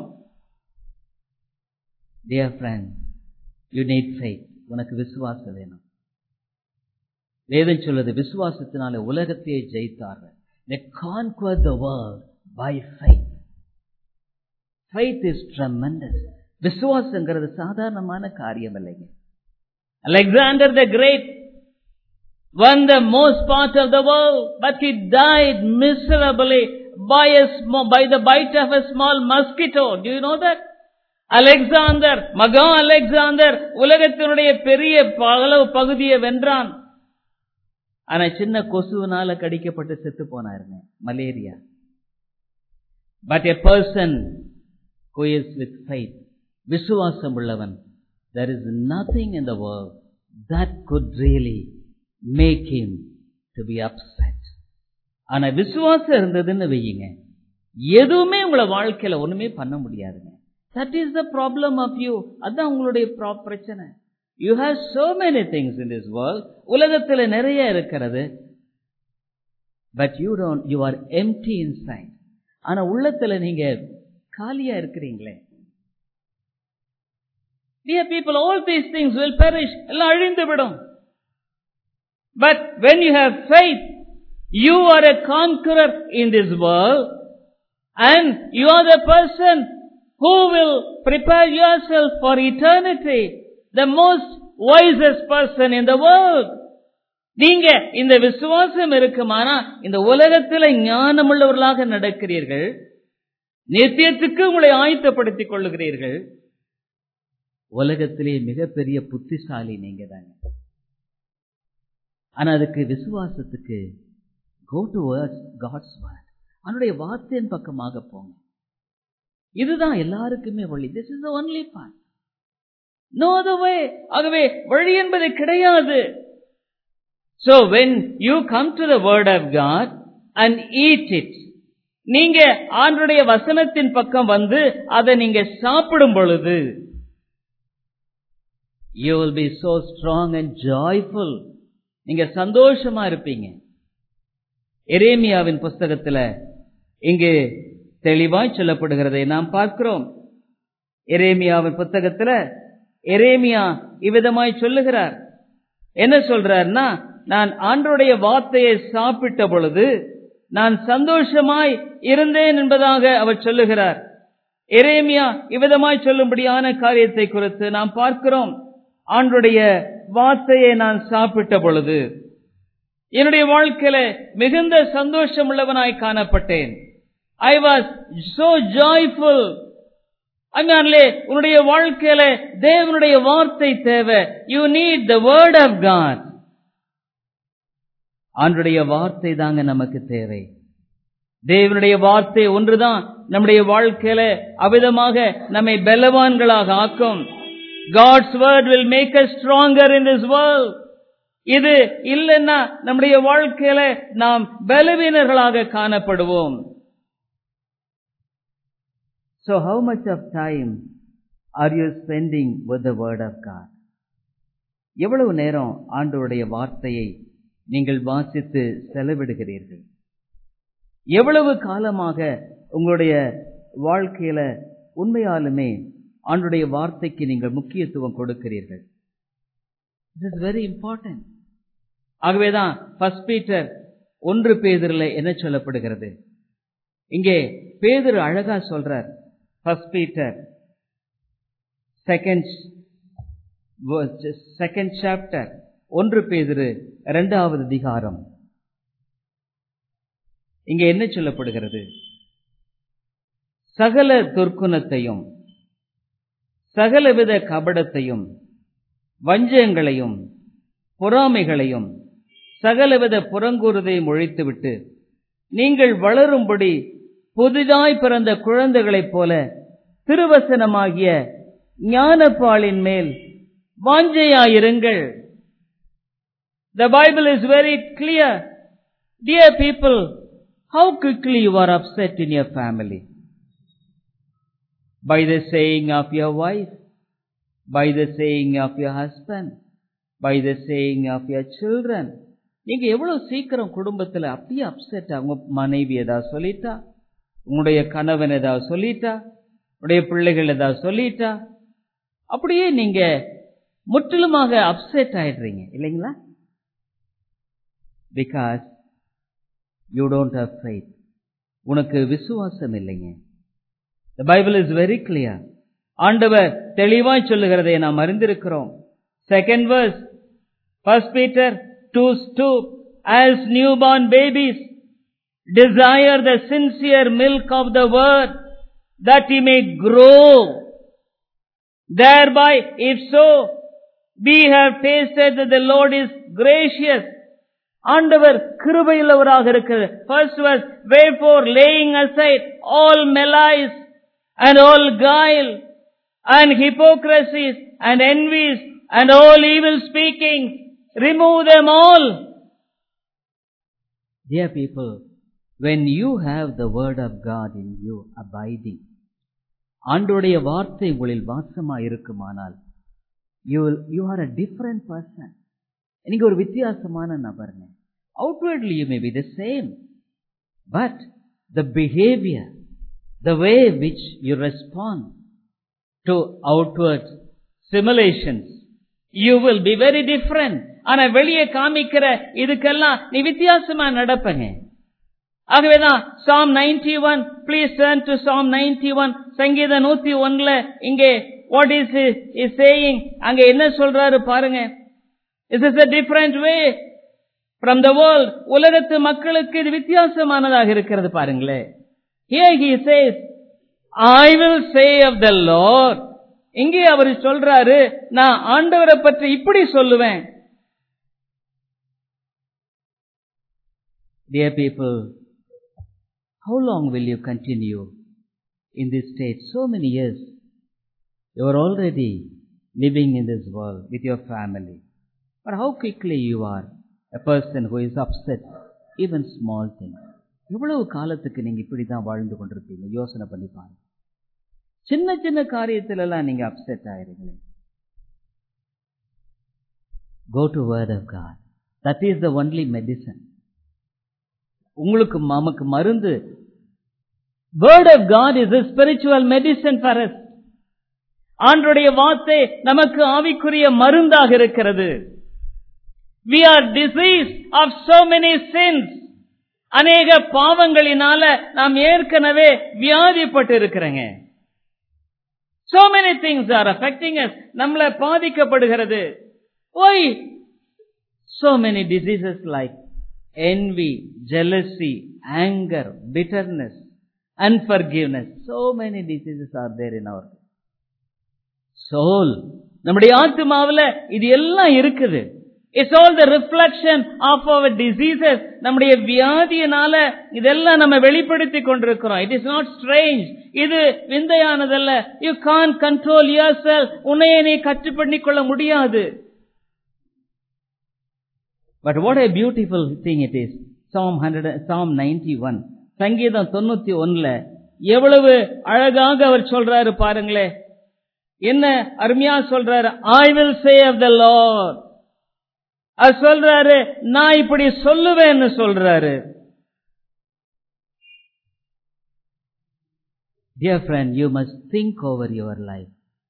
Dear friend, you need faith. உனக்கு விசுவாசம் வேணும். வேதம் சொல்லுது, விசுவாசத்தினால உலகத்தையே ஜெயித்தார்கள். They conquered the world by faith. Faith is tremendous. விசுவாசங்கிறது சாதாரணமான காரியம் இல்லைங்க. Alexander the Great won the most part of the world, but he died miserably by the bite of a small mosquito. Do you know that? Alexander, மகா அலெக்சாந்தர் உலகத்தினுடைய பெரிய பகுதியை வென்றான். ஆனா சின்ன கொசுவினால கடிக்கப்பட்டு செத்து போனாருங்க, malaria. But a person who is with faith, விசுவாசம் உள்ளவன், there is nothing in the world that could really make him to be upset. ஆனா விசுவாசம் இருந்ததுன்னு வையுங்க, எதுவுமே உங்களை வாழ்க்கையில ஒண்ணுமே பண்ண முடியாதுங்க. That is the problem of you. அதான் உங்களுடைய பிரச்சனை. You have so many things in this world. உலகத்துல நிறைய இருக்கிறது. But you are empty inside. ஆனா உள்ளத்துல நீங்க காலியா இருக்கிறீங்களே. Dear people, all these things will perish. எல்லாம் அழிந்து விடும். But when you have faith, you are a conqueror in this world, and you are the person who will prepare yourself for eternity, the most wisest person in the world. நீங்க இந்த விசுவாசம் இருக்குமானா இந்த உலகத்தில் ஞானமுள்ளவர்களாக நடக்கிறீர்கள், நித்தியத்துக்கு உங்களை ஆயத்தப்படுத்திக் கொள்ளுகிறீர்கள். உலகத்திலே மிகப்பெரிய புத்திசாலி நீங்க தாங்க. ஆனா அதுக்கு விசுவாசத்துக்கு go towards God's word, அவனுடைய வார்த்தையின் பக்கமாக போங்க. இதுதான் எல்லாருக்குமே வழி. This is the only path. No other way. ஆகவே வழி என்பது கிடையாது. So when you come to the word of God and eat it, நீங்க ஆண்டவருடைய வசனத்தின் பக்கம் வந்து அதை நீங்க சாப்பிடும் பொழுது, you will be so strong and joyful. நீங்க சந்தோஷமா இருப்பீங்க. எரேமியாவின் புஸ்தகத்துல இங்கு தெளிவாய் சொல்லப்படுகிறதை நாம் பார்க்கிறோம். எரேமியாவின் புத்தகத்துல எரேமியா இவ்விதமாய் சொல்லுகிறார். என்ன சொல்றார்னா, நான் ஆண்டவருடைய வார்த்தையை சாப்பிட்ட பொழுது நான் சந்தோஷமாய் இருந்தேன் என்பதாக அவர் சொல்லுகிறார். எரேமியா இவ்விதமாய் சொல்லும்படியான காரியத்தை குறித்து நாம் பார்க்கிறோம். ஆண்டவருடைய வார்த்தையை நான் சாப்பிட்ட பொழுது என்னுடைய வாழ்க்கையில மிகுந்த சந்தோஷம் உள்ளவனாய் காணப்பட்டேன். I was so joyful. அங்கே உன்னுடைய வாழ்க்கையில தேவனுடைய வார்த்தை தேவை. You need the word of God. ஆண்டவருடைய வார்த்தை தாங்க நமக்கு தேவை. தேவனுடைய வார்த்தை ஒன்றுதான் நம்முடைய வாழ்க்கையில அவிதமாக நம்மை பலவான்களாக ஆக்கும். God's word will make us stronger in this world. இது இல்லைன்னா நம்முடைய வாழ்க்கையில நாம் பலவீனர்களாக காணப்படுவோம். So how much of time are you spending with the word of God? எவ்வளவு நேரம் ஆண்டவருடைய வார்த்தையை நீங்கள் வாசித்து செலவிடுகிறீர்கள்? எவ்வளவு காலமாக உங்களுடைய வாழ்க்கையில உண்மையாலுமே ஆண்டவருடைய வார்த்தைக்கு நீங்கள் முக்கியத்துவம் கொடுக்கிறீர்கள்? This is very important. ஆகவேதான் ஃபர்ஸ்ட் பீட்டர் 1 பேதுருல என்ன சொல்லப்படுகிறது? இங்கே பேதுரு அழகா சொல்றார். ஃபர்ஸ்ட் பீட்டர் செகண்ட் சாப்டர் 1 பேதுரு 2வது அதிகாரம். இங்கே என்ன சொல்லப்படுகிறது? சகல துர்க்குணத்தையும் சகலவித கபடத்தையும் வஞ்சகங்களையும் பொறாமைகளையும் சகலவித புறங்கூறுதையும் ஒழித்துவிட்டு நீங்கள் வளரும்படி புதிதாய் பிறந்த குழந்தைகளைப் போல திருவசனமாகிய ஞானப்பாலின் மேல் வாஞ்சையாயிருங்கள். The Bible is very clear. Dear people, how quickly you are upset in your family? By the saying of your wife, by the saying of your husband, by the saying of your children. நீங்க எவ்வளவு சீக்கிரம் குடும்பத்துல அப்படியே அப்செட். உங்க மனைவி ஏதாவது சொல்லிட்டா, உங்களுடைய கணவன் ஏதாவது சொல்லிட்டா, உங்களுடைய பிள்ளைகள் ஏதாவது சொல்லிட்டா, அப்படியே நீங்க முற்றிலுமாக அப்செட் ஆயிடுறீங்க இல்லைங்களா? Because you don't have faith. உனக்கு விசுவாசம் இல்லைங்க. The Bible is very clear. ஆண்டவர் தெளிவாய் சொல்லுகிறதை நாம் அறிந்திருக்கிறோம். Second verse, 1 Peter 2:2, as newborn babies desire the sincere milk of the word, that he may grow thereby. If so, we have tasted that the Lord is gracious. ஆண்டவர் கிருபையுள்ளவராக இருக்கிறார். First verse, wherefore laying aside all malice and all guile and hypocrisies and envies and all evil speaking, remove them all. Dear people, when you have the word of God in you abiding, ஆண்டவருடைய வார்த்தை உங்களில் வாசமா இருக்குமானால், you are a different person. நீங்க ஒரு வித்தியாசமான நபர்ங்க. Outwardly you may be the same, but the behavior, the way which you respond to outward simulations, you will be very different. ஆனா வெளியே காமிக்கிற இதுக்கெல்லாம் நீ வித்தியாசமா நடப்பங்க. ஆகவேதான் Psalm 91, please turn to Psalm 91, சங்கீதம் 101ல இங்கே what is he saying? அங்க என்ன சொல்றாரு பாருங்க. This is a different way from the world. உலகத்து மக்களுக்கு இது வித்தியாசமானதாக இருக்கிறது பாருங்களே. Here he says, I will say of the Lord. இங்கே அவர் சொல்றாரு, நான் ஆண்டவரை பற்றி இப்படி சொல்லுவேன். Dear people, how long will you continue in this state? So many years. You are already living in this world with your family. But how quickly you are a person who is upset, even small things. எவ்வளவு காலத்துக்கு நீங்க இப்படிதான் வாழ்ந்து கொண்டிருப்பீங்க? யோசனை பண்ணி பாருங்க. சின்ன சின்ன காரியத்துல எல்லாம் நீங்க அப்செட் ஆயிருங்களே. Go to word of God. That is the only medicine. உங்களுக்கு நமக்கு மருந்து. Word of God is a spiritual medicine for us. ஆண்டவருடைய வார்த்தை நமக்கு ஆவிக்குரிய மருந்தாக இருக்கிறது. We are diseased of so many sins. அநேக பாவங்களினால நாம் ஏற்கனவே வியாதிப்பட்டு இருக்கிறோங்க. So many things are affecting us. நம்மள பாதிக்கப்படுகிறது. Why? So many diseases like envy, jealousy, anger, bitterness, unforgiveness. So many diseases are there in our soul. நம்முடைய ஆத்துமாவுல இது எல்லாம் இருக்குது. It's all the reflection of our diseases. நம்முடைய வியாதியினால இதெல்லாம் நம்ம வெளிப்படுத்தி கொண்டிருக்கிறோம். It is not strange. இது விந்தையானதல்ல. You can't control yourself. உன்னையே நீ கட்டுப்படுத்திக் கொள்ள முடியாது. But what a beautiful thing it is. Psalm 91. சங்கீதம் 91ல எவ்வளவு அழகாக அவர் சொல்றாரு பாருங்களே. என்ன அருமையா சொல்றாரு. I will say of the Lord. அவர் சொல்றாரு, நான் இப்படி சொல்லுவேன்னு சொல்றாரு. Dear friend, you must think over your life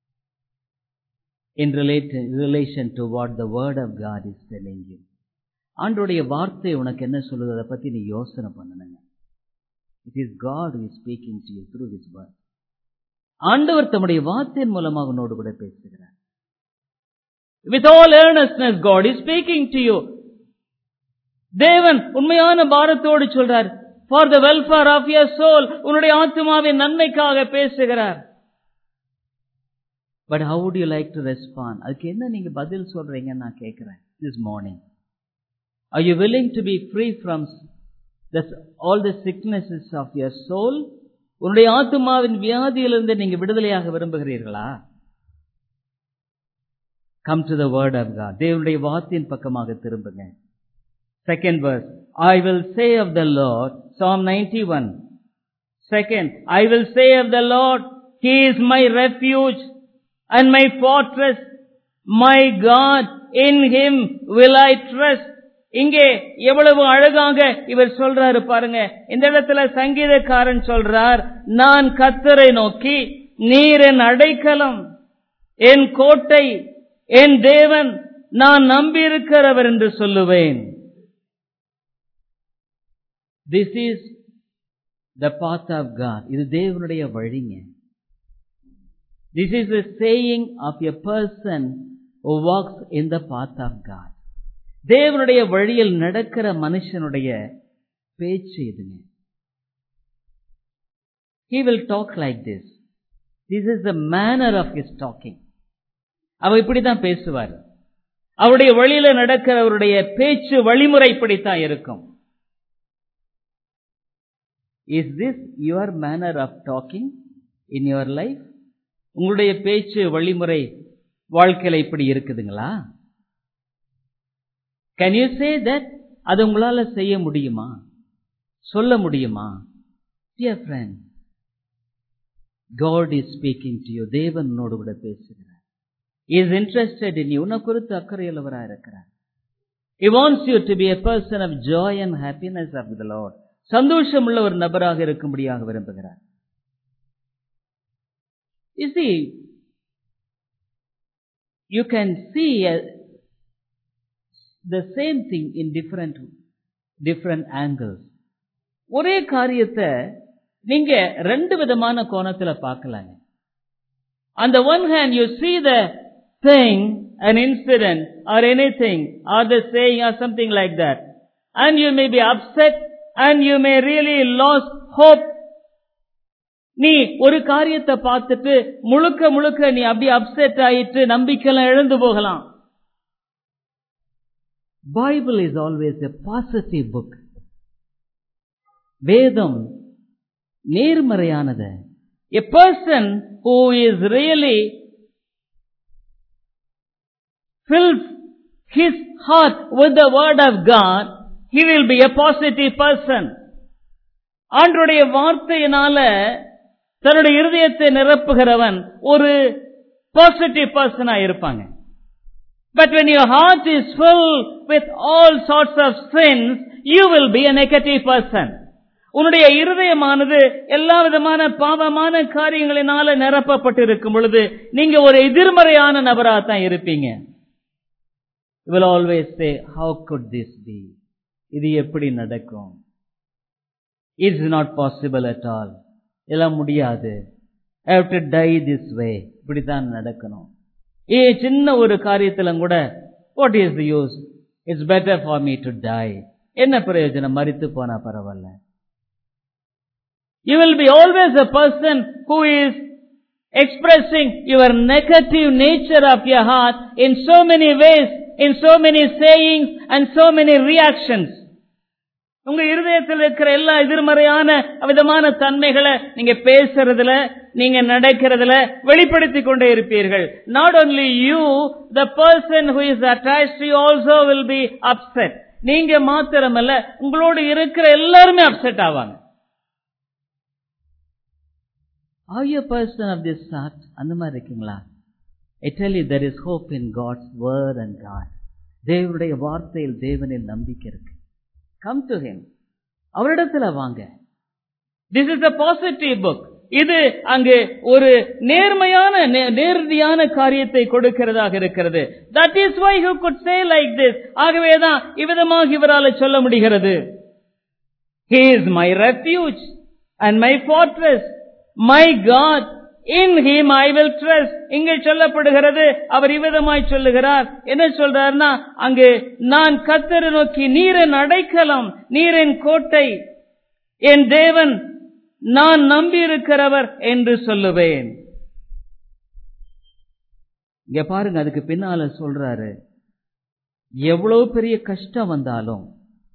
in relation to what the word of God is telling you. ஆண்டவருடைய வார்த்தை உனக்கு என்ன சொல்லுது, அதை பத்தி நீ யோசனை பண்ணணுங்க. It is God who is speaking to you through His word. ஆண்டவர் தம்முடைய வார்த்தையின் மூலமாக உன்னோடு கூட பேசுகிறார். With all earnestness God is speaking to you. தேவன் உண்மையான பாரத்தோடு சொல்றார். For the welfare of your soul, உன்னுடைய ஆத்துமாவின் நன்மைக்காக பேசுகிறார். But how would you like to respond? அதுக்கு என்ன நீங்க பதில் சொல்றீங்கன்னு நான் கேட்கிறேன் this morning. Are you willing to be free from all the sicknesses of your soul? உன்னுடைய ஆத்துமாவின் வியாதியிலிருந்து நீங்க விடுதலையாக விரும்புகிறீர்களா? Come to the word of God. தேவனுடைய வார்த்தையின் பக்கமாக திரும்புங்க. Second verse. I will say of the Lord, Psalm 91. Second, I will say of the Lord, He is my refuge and my fortress, my God, in Him will I trust. இங்கே எவ்வளவு அழகாக இவர் சொல்றாரு பாருங்க. இந்த இடத்துல சங்கீதக்காரன் சொல்றார், நான் கர்த்தரை நோக்கி, நீர் என் அடைக்கலம், என் கோட்டை, என் தேவன், நான் நம்பியிருக்கிறவர் என்று சொல்லுவேன். This is the path of God. இது தேவனுடைய வழிங்க. This is the saying of a person who walks in the path of God. தேவனுடைய வழியில் நடக்கிற மனுஷனுடைய பேச்சு இதுங்க. He will talk like this. This is the manner of his talking. அவர் இப்படித்தான் பேசுவார். அவருடைய வழியில நடக்கிறவருடைய பேச்சு வழிமுறை இப்படித்தான் இருக்கும். Is this your manner of talking in your life? உங்களுடைய பேச்சு வழிமுறை வாழ்க்கையில இப்படி இருக்குதுங்களா? Can you say that? அது உங்களால செய்ய முடியுமா? சொல்ல முடியுமா? Dear friend, God is speaking to you. தேவன் உன்னோடு கூட பேசுகிறார். He is interested in you. உன்னை குறித்து அக்கறையுள்ளவராக இருக்கிறார். He wants you to be a person of joy and happiness of the Lord. சந்தோஷம் உள்ள ஒரு நபராக இருக்கும்படியாக விரும்புகிறார். You see, you can see the same thing in different angles. ஒரே காரியத்தை நீங்க ரெண்டு விதமான கோணத்துல பார்க்கலாங்க. On the one hand, you see the thing, an incident or anything or the saying or something like that, and you may be upset and you may really lose hope. நீ ஒரு காரியத்தை பார்த்துட்டு முழுக்க நீ அப்படி அப்செட் ஆயிட்டு நம்பிக்கையெல்லாம் இழந்து போகலாம். Bible is always a positive book. வேதம் நேர்மறையானது. A person who is really fills his heart with the word of God, he will be a positive person. ஆண்டவருடைய வார்த்தையினால தன்னுடைய இருதயத்தை நிரப்புகிறவன் ஒரு பாசிட்டிவ் பர்சனா இருப்பாங்க. But when your heart is filled with all sorts of sins, you will be a negative person. உன்னுடைய இருதயமானது எல்லா விதமான பாவமான காரியங்களினால நிரப்பப்பட்டிருக்கும் பொழுது நீங்க ஒரு எதிர்மறையான நபராகத்தான் இருப்பீங்க. You will always say, how could this be? இது எப்படி நடக்கும்? It's not possible at all. எல்லாம் முடியாது. I have to die this way. இப்படித்தான் நடக்கணும். சின்ன ஒரு காரியத்தில கூட what is the use? It's better for me to die. என்ன பிரயோஜனம்? மரித்து போனா பரவாயில்ல. You will be always a person who is expressing your negative nature of your heart in so many ways, in so many sayings and so many reactions. உங்க இருதயத்தில் இருக்கிற எல்லா எதிர்மறையான விதமான தன்மைகளை நீங்க பேசுறதுல, நீங்க நடக்கிறதுல வெளிப்படுத்திக் கொண்டே இருப்பீர்கள். Not only you, the person who is attached to you also will be upset. நீங்க மாத்திரமல்ல, உங்களோடு இருக்கிற எல்லாருமே அப்செட் ஆவாங்க. Are you a person of this sort? அந்த மாதிரி இருக்கீங்களா? I tell you, there is hope in God's word and God. தேவனுடைய வார்த்தையில் தேவனில் நம்பிக்கை இருக்கு. Come to Him. அவரிடத்துல வாங்க. This is a positive book. இது அங்கு ஒரு நேர்மையான நேரடியான காரியத்தை கொடுக்கிறதாக இருக்கிறது. That is why he could say like this. ஆகவேதான் இவ்விதமாக இவரால் சொல்ல முடிகிறது. He is my refuge and my fortress, my God, in Him I will trust. இங்கே சொல்லப்படுகிறது, அவர் இவ்விதமாய் சொல்லுகிறார். என்ன சொல்றார்னா, அங்கு நான் கர்த்தரை நோக்கி, நீரின் அடைக்கலம், நீரின் கோட்டை, என் தேவன், நான் நம்பி இருக்கிறவர் என்று சொல்லுவேன். இங்க பாருங்க, அதுக்கு பின்னால சொல்றாரு, எவ்வளவு பெரிய கஷ்டம் வந்தாலும்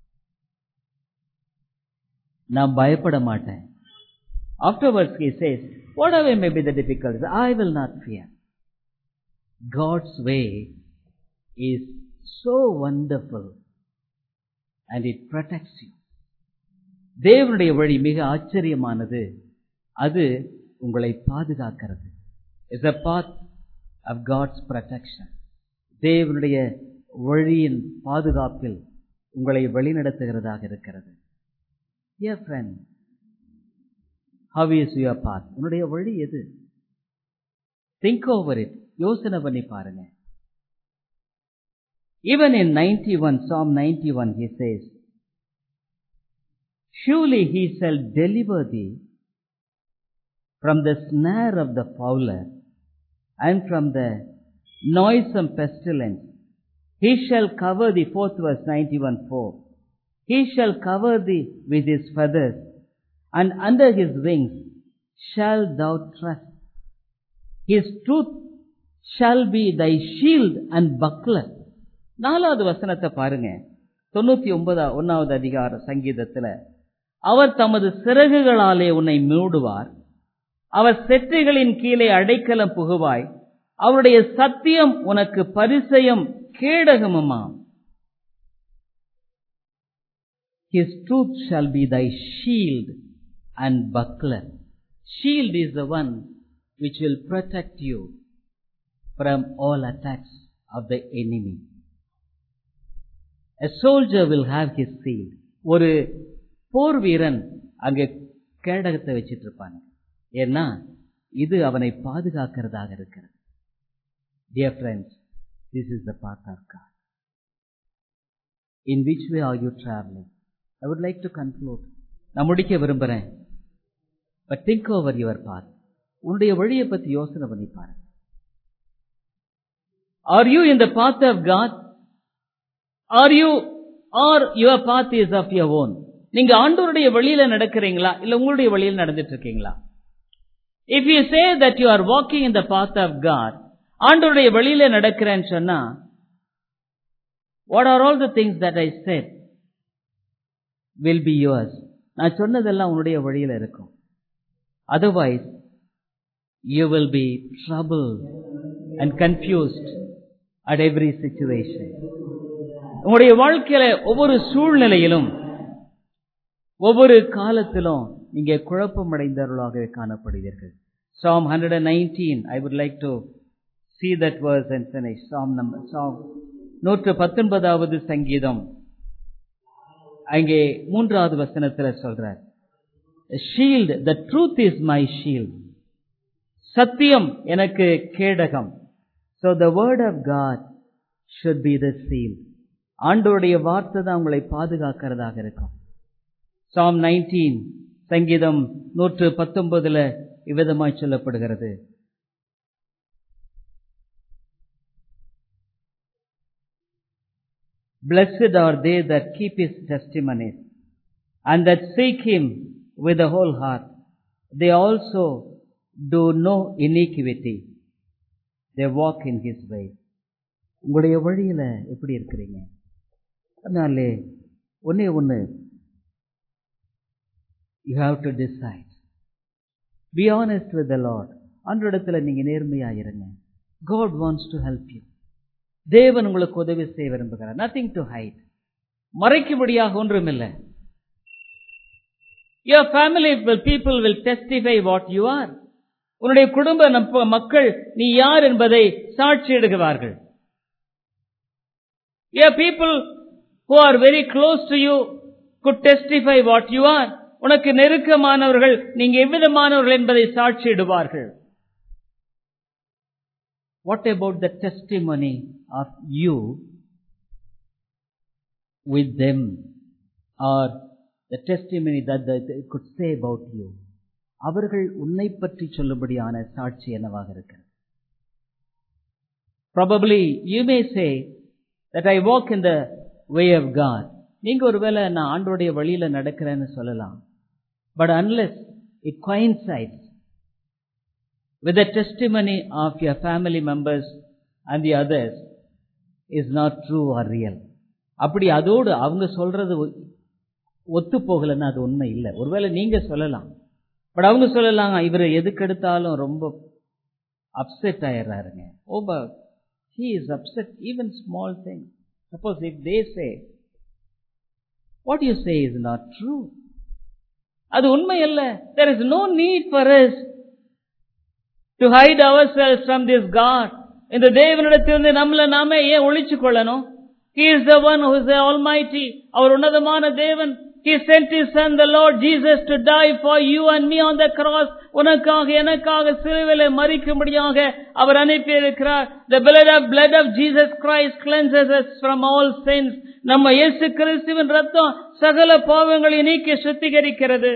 நான் பயப்பட மாட்டேன். Afterwards he says, whatever may be the difficulties, I will not fear. God's way is so wonderful and it protects you. தேவனுடைய வழி மிக ஆச்சரியமானது, அது உங்களை பாதுகாக்கிறது. It's a path of God's protection. தேவனுடைய வழியின் பாதுகாப்பில் உங்களை வழிநடத்துகிறதாக இருக்கிறது. Dear friend, how is your path? உன்னுடைய வழி எது? Think over it. யோசனை பண்ணி பாருங்க. Even in 91, Psalm 91, he says, surely He shall deliver thee from the snare of the fowler and from the noisome pestilence. He shall cover thee, 4th verse 91:4. He shall cover thee with His feathers, and under His wings shalt thou trust. His truth shall be thy shield and buckler. 4வது வசனத்தை பாருங்க. 99வது அதிகார சங்கீதத்துல, அவர் தமது சிறகுகளாலே உன்னை மூடுவார், அவர் செட்டைகளின் கீழே அடைக்கலம் புகுவாய், அவருடைய சத்தியம் உனக்கு பரிசயம் கேடகமுமாம். His truth shall be thy shield and buckler. Shield is the one which will protect you from all attacks of the enemy. A soldier will have his shield. ஒரு போர் வீரன் அங்கே கேடகத்தை வச்சிட்டு இருப்பாங்க. ஏன்னா இது அவனை பாதுகாக்கிறதாக இருக்கிறது. Dear friends, this is the path of God. In which way are you traveling? I would like to conclude. நான் முடிக்க விரும்புறேன். But think over your path. உன்னுடைய வழியை பத்தி யோசனை பண்ணி பாருங்க. Are you in the path of God? Are you, or your path is of your own? நீங்க ஆண்டவருடைய வழியில நடக்கிறீங்களா, இல்ல உங்களுடைய வழியில் நடந்துட்டு இருக்கீங்களா? If you say that you are walking in the path of God, ஆண்டவருடைய வழியில நடக்கிறேன்னு சொன்னா, what are all the things that I said will be yours? நான் சொன்னதெல்லாம் உன்னுடைய வழியில இருக்கும். Otherwise, you will be troubled and confused at every situation. உங்களுடைய வாழ்க்கையில ஒவ்வொரு சூழ்நிலையிலும் ஒவ்வொரு காலத்திலும் நீங்க குழப்பமடைந்தவர்களாக காணப்படுவீர்கள். Psalm 119, I would like to see that verse and finish. Psalm 119வது சங்கீதம், அங்கே 3வது வசனத்துல சொல்றார், shield, the truth is my shield. சத்தியம் எனக்கு கேடகம். So the word of God should be the shield. ஆண்டவருடைய வார்த்தை தான் உங்களை பாதுகாக்கிறதாக இருக்கும். Psalm 19, சங்கீதம் 119 இவ்விதமாய் சொல்லப்படுகிறது. Blessed are they that keep His testimonies and that seek Him with the whole heart. They also do no iniquity. They walk in His way. உங்களுடைய வழியில எப்படி இருக்கிறீங்க? அதனாலே ஒண்ணு you have to decide. Be honest with the Lord. ஆண்டவரிடத்துல நீங்க நேர்மையா இருங்க. God wants to help you. தேவன் உங்களுக்கு உதவி செய்ய விரும்புகிறார். Nothing to hide. மறைக்கும்படியாக ஒன்றுமில்லை. Your family people will testify what you are. உன்னுடைய குடும்ப மக்கள் நீ யார் என்பதை சாட்சியிடுகிறார்கள். Your people who are very close to you could testify what you are. உனக்கு நெருக்கமானவர்கள் நீங்க எவ்விதமானவர்கள் என்பதை சாட்சியிடுவார்கள். What about the testimony of you with them, or the testimony that they could say about you? அவர்கள் உன்னை பற்றி சொல்லும்படியான சாட்சி என்னவாக இருக்கிறது? Probably you may say that I walk in the way of God. நீங்க ஒருவேளை நான் ஆண்டவருடைய வழியில நடக்கிறேன்னு சொல்லலாம். But unless it coincides with the testimony of your family members and the others, is not true or real. அப்படி அதோடு அவங்க சொல்றது ஒத்து போகலன்னா அது உண்மை இல்லை. ஒருவேளை நீங்க சொல்லலாம், பட் அவங்க சொல்லலாம் இவர் எதுக்கு எடுத்தாலும் ரொம்ப அப்செட் ஆயிடுறாருங்க. He is upset even small things. Suppose if they say what you say is not true, அது உண்மை அல்ல. There is no need for us to hide ourselves from this God. இந்த தேவனிடத்திலிருந்து நம்மள நாமே ஏன் ஒளிச்சு கொள்ளணும்? He is the one who is the Almighty. அவர் உன்னதமான தேவன். He sent His Son, the Lord Jesus, to die for you and me on the cross. உனக்காக எனக்காக சிலுவையிலே மரிக்கும்படியாக அவர் அனுப்பியிருக்கிறார். The blood of Jesus Christ cleanses us from all sins. நம்ம இயேசு கிறிஸ்துவின் இரத்தம் சகல பாவங்களை நீக்கி சுத்திகரிக்கிறது.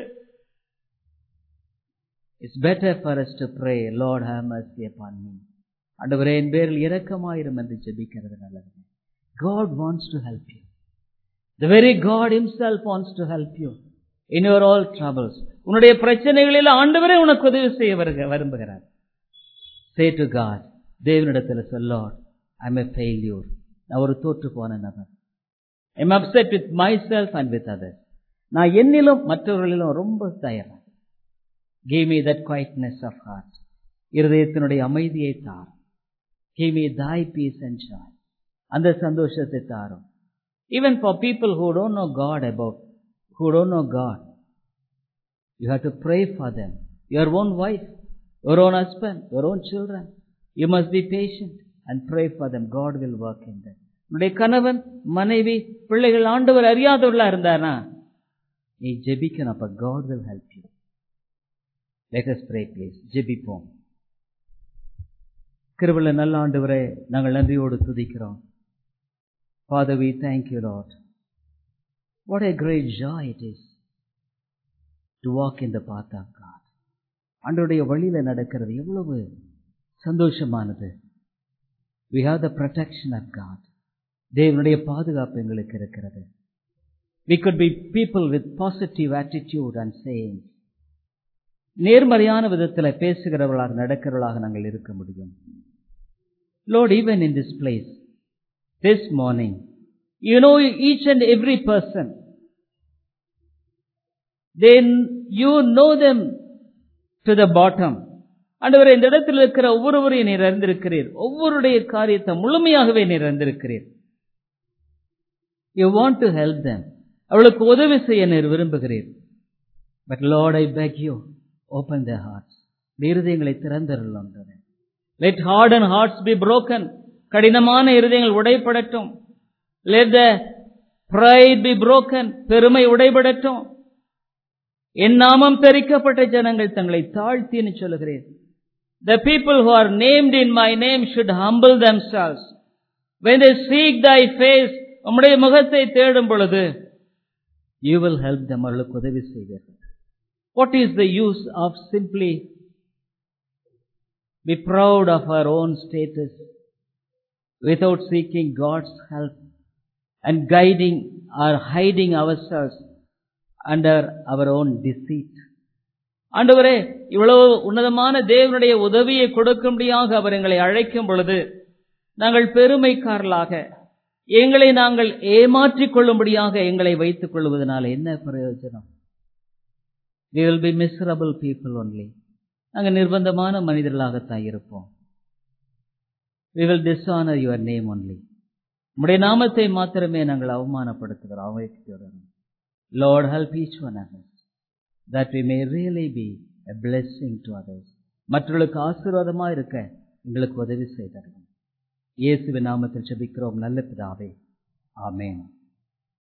It's better for us to pray, Lord have mercy upon me. ஆண்டவரே என் பேரில் இரக்கமாயிரும் என்று ஜெபிக்கிறது நல்லது. God wants to help you. The very God Himself wants to help you in your all troubles. உன்னுடைய பிரச்சனைகளில் ஆண்டவரே உனக்கு உதவி செய்ய விரும்புகிறார். Say to God, தேவனிடத்தில் சொல், Lord, I am a failure. நான் ஒரு தோற்று போன நபர். I am upset with myself and with others. நான் என்னிலும் மற்றவர்களிலும் ரொம்ப தயாரா. Give me that quietness of heart. இருதயத்தினுடைய அமைதியை தாரும். Give me thy peace and joy. அந்த சந்தோஷத்தை தாரும். Even for people who don't know God you have to pray for them. Your own wife, your own husband, your own children. You must be patient and pray for them. God will work in them. உன்னுடைய கணவன், மனைவி, பிள்ளைகள் ஆண்டவர் அறியாதவர்களா இருந்தானா நீ ஜெபிக்கணும். அப்ப God will help you. Let us pray please. ஜெபிப்போம். கிருபையுள்ள நல்ல ஆண்டவரே, நாங்கள் நன்றியோடு துதிக்கிறோம். Father, we thank you, Lord. What a great joy it is to walk in the path of God. ஆண்டவருடைய வழியில நடக்கிறது எவ்வளவு சந்தோஷமானது. We have the protection of God. தேவனுடைய பாதுகாப்பு எங்களுக்கு இருக்கிறது. We could be people with positive attitude and sayings. நேர்மறையான விதத்தில் பேசுகிறவர்களாக நடக்கிறவர்களாக நாங்கள் இருக்க முடியும். Lord, even in this place, this morning, you know each and every person. Then you know them to the bottom. ஆண்டவரே, இந்த இடத்தில் இருக்கிற ஒவ்வொருவரையும் நீர் அறிந்திருக்கிறீர். ஒவ்வொருடைய காரியத்தை முழுமையாகவே நீர் அறிந்திருக்கிறீர். You want to help them. அவளுக்கு உதவி செய்ய நீர் விரும்புகிறீர். But Lord, I beg you, open their hearts. இருதயங்களை திறந்தருளும். Let hardened hearts be broken. கடினமான இருதயங்கள் உடைபடட்டும். Let the pride be broken. பெருமை உடைபடட்டும். என் நாமம் தரிக்கப்பட்ட ஜனங்கள் தங்களை தாழ்த்தின்னு சொல்லுகிறேன். The people who are named in my name should humble themselves. When they seek thy face, உம்முடைய முகத்தை தேடும் பொழுது, you will help them. அவர்களுக்கு உதவி செய்வீர்கள். What is the use of simply be proud of our own status without seeking God's help and guiding or hiding ourselves under our own deceit? ஆண்டவரே, இவ்வளவு உன்னதமான தேவனுடைய உதவியை கொடுக்கும்படியாக அவர் எங்களை அழைக்கும் பொழுது நாங்கள் பெருமைக்காரர்களாக எங்களை நாங்கள் ஏமாற்றிக் கொள்ளும்படியாக எங்களை வைத்துக் கொள்வதனால என்ன பிரயோஜனம்? We will be miserable people only. நாங்கள் நிர்பந்தமான மனிதர்களாகத்தான் இருப்போம். We will dishonor your name only. உம்முடைய நாமத்தை மாத்திரமே நாங்கள் அவமானப்படுத்துகிறோம். Lord, help each one of us that we may really be a blessing to others. மற்றவர்களுக்கு ஆசீர்வாதமா இருக்க எங்களுக்கு உதவி செய்தருளும். இயேசுவின் நாமத்தில் ஜெபிக்கிறோம் நல்ல பிதாவே, ஆமென்.